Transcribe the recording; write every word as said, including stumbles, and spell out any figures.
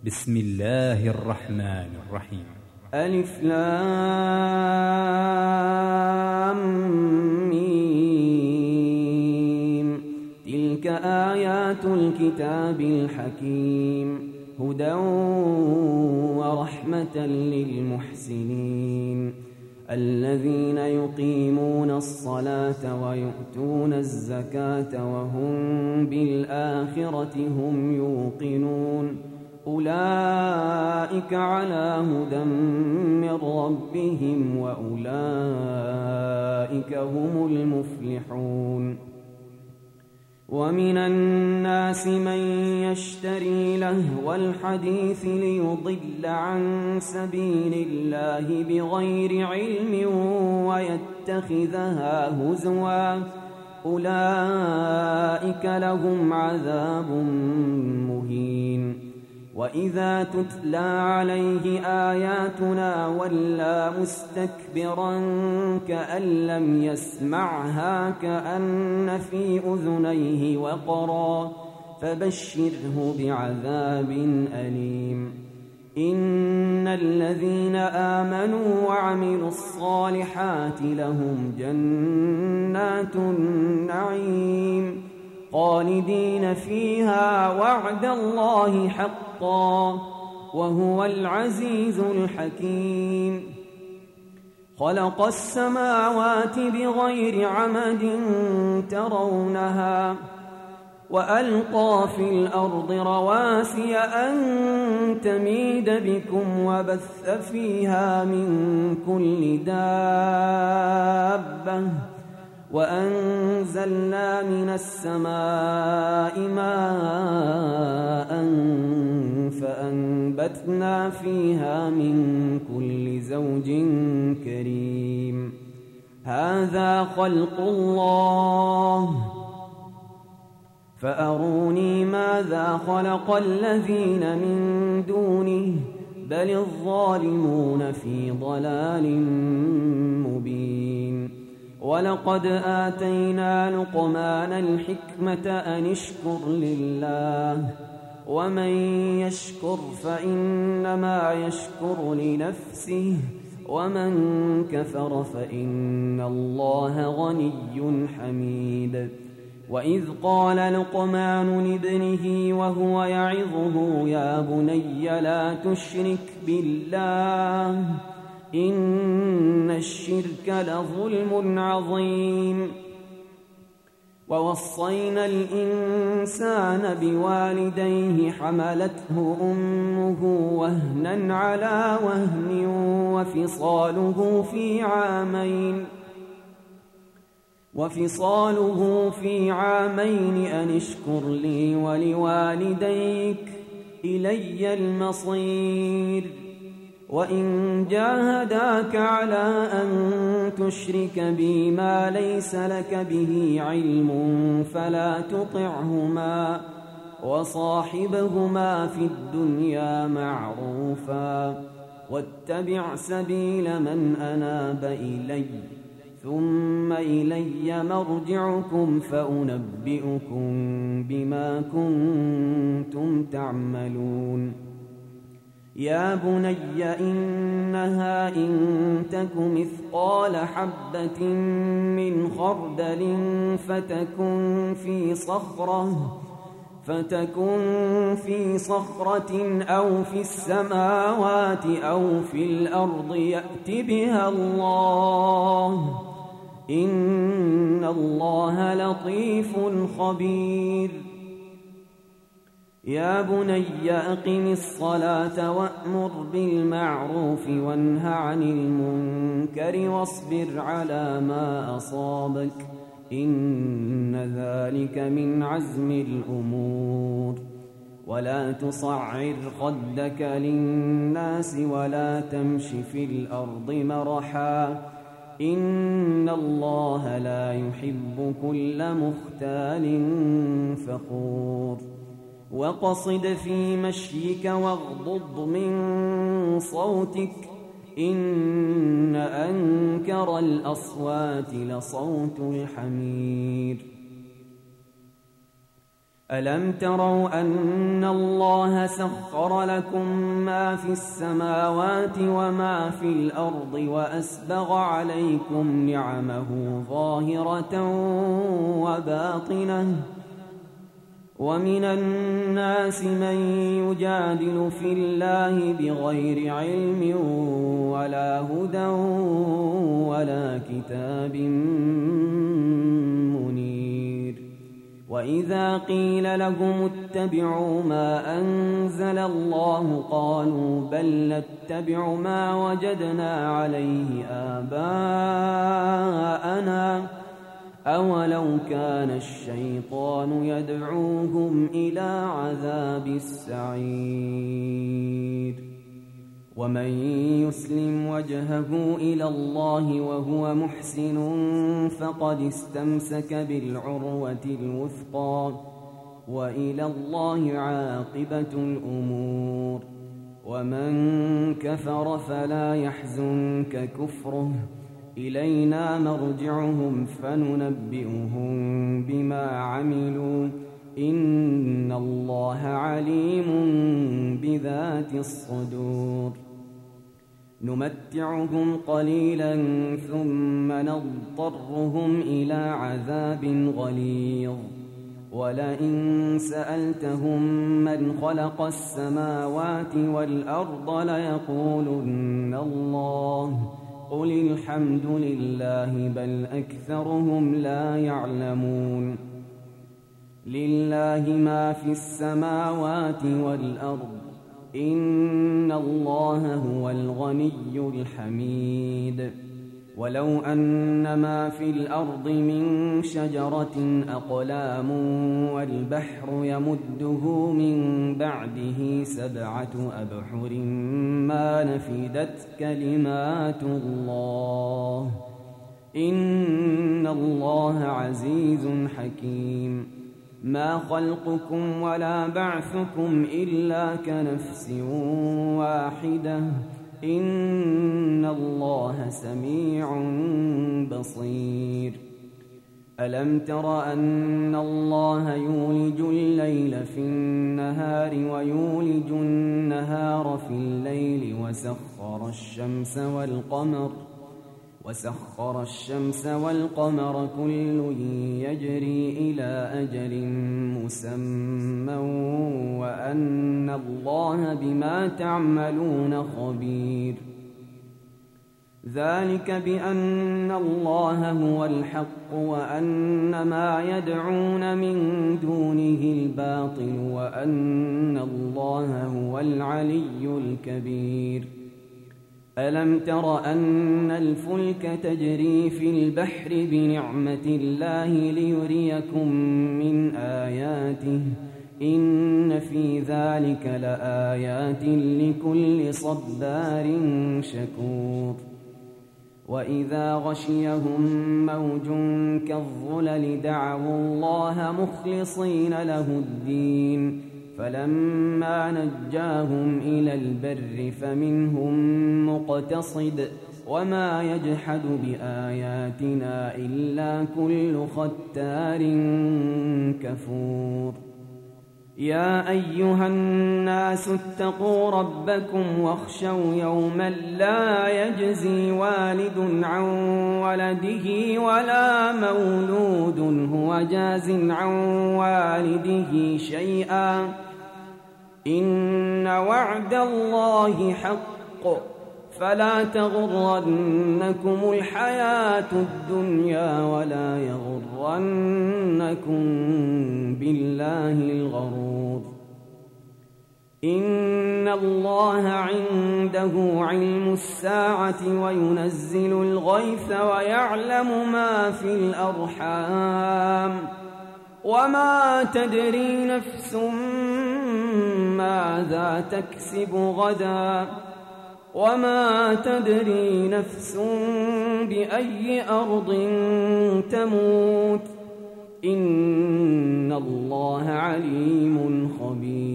بسم الله الرحمن الرحيم. ألف لام ميم. تلك آيات الكتاب الحكيم، هدى ورحمة للمحسنين الذين يقيمون الصلاة ويؤتون الزكاة وهم بالآخرة هم يوقنون. أولئك على هدى من ربهم وأولئك هم المفلحون. ومن الناس من يشتري لهو الحديث ليضل عن سبيل الله بغير علم ويتخذها هزوا، أولئك لهم عذاب مهين. وإذا تتلى عليه آياتنا ولى مستكبرا كأن لم يسمعها كأن في أذنيه وقرا، فبشره بعذاب أليم. إن الذين آمنوا وعملوا الصالحات لهم جنات النعيم خالدين فيها وعد الله حقا وهو العزيز الحكيم. خلق السماوات بغير عمد ترونها وألقى في الأرض رواسي أن تميد بكم وبث فيها من كل دابة وأنزلنا من السماء ماء فأنبتنا فيها من كل زوج كريم. هذا خلق الله فأروني ماذا خلق الذين من دونه بل الظالمون في ضلال مبين. ولقد آتينا لقمان الحكمة أن اشكر لله ومن يشكر فإنما يشكر لنفسه ومن كفر فإن الله غني حميد. وإذ قال لقمان لابنه وهو يعظه يا بني لا تشرك بالله إن الشرك لظلم عظيم. ووصينا الإنسان بوالديه حملته أمه وهنا على وهن وفصاله في عامين وفصاله في عامين أن اشكر لي ولوالديك إلي المصير. وإن جاهداك على أن تشرك بي ما ليس لك به علم فلا تطعهما وصاحبهما في الدنيا معروفا واتبع سبيل من أناب إلي ثم إلي مرجعكم فأنبئكم بما كنتم تعملون. يا بني إنها إن تك مثقال حبة من خردل فتكن في صخرة فتكن في صخرة أو في السماوات أو في الأرض يأت بها الله إن الله لطيف خبير. يا بني أقم الصلاة وأمر بالمعروف وانه عن المنكر واصبر على ما أصابك إن ذلك من عزم الأمور. ولا تصعر خدك للناس ولا تمش في الأرض مرحا إن الله لا يحب كل مختال فخور. وقصد في مشيك واغضض من صوتك إن أنكر الأصوات لصوت الحمير. ألم تروا أن الله سخر لكم ما في السماوات وما في الأرض وأسبغ عليكم نعمه ظاهرة وباطنة ومن الناس من يجادل في الله بغير علم ولا هدى ولا كتاب منير وإذا قيل لهم اتبعوا ما أنزل الله قالوا بل نتبع ما وجدنا عليه آباءنا أولو كان الشيطان يدعوهم إلى عذاب السعير ومن يسلم وجهه إلى الله وهو محسن فقد استمسك بالعروة الوثقى وإلى الله عاقبة الأمور ومن كفر فلا يحزنك كفره إلينا مرجعهم فننبئهم بما عملوا إن الله عليم بذات الصدور نمتعهم قليلا ثم نضطرهم إلى عذاب غليظ ولئن سألتهم من خلق السماوات والأرض ليقولن الله قل الحمد لله بل أكثرهم لا يعلمون لله ما في السماوات والأرض إن الله هو الغني الحميد ولو أن ما في الأرض من شجرة أقلام والبحر يمده من بعده سبعة أبحر ما نفدت كلمات الله إن الله عزيز حكيم ما خلقكم ولا بعثكم إلا كنفس واحدة إن الله سميع بصير ألم تر أن الله يولج الليل في النهار ويولج النهار في الليل وسخر الشمس والقمر وسخر الشمس والقمر كل يجري إلى أجل مسمى وأن الله بما تعملون خبير ذلك بأن الله هو الحق وأن ما يدعون من دونه الباطل وأن الله هو العلي الكبير ألم تر أن الفلك تجري في البحر بنعمة الله ليريكم من آياته إن في ذلك لآيات لكل صبار شكور وإذا غشيهم موج كالظلل دعوا الله مخلصين له الدين فلما نجاهم إلى البر فمنهم مقتصد وما يجحد بآياتنا إلا كل ختار كفور يا أيها الناس اتقوا ربكم واخشوا يوما لا يجزي والد عن ولده ولا مولود هو جاز عن والده شيئا إن وعد الله حق فلا تغرنكم الحياة الدنيا ولا يغرنكم بالله الغرور إن الله عنده علم الساعة وينزل الغيث ويعلم ما في الأرحام وما تدري نفس ماذا تكسب غدا وما تدري نفس بأي أرض تموت إن الله عليم خبير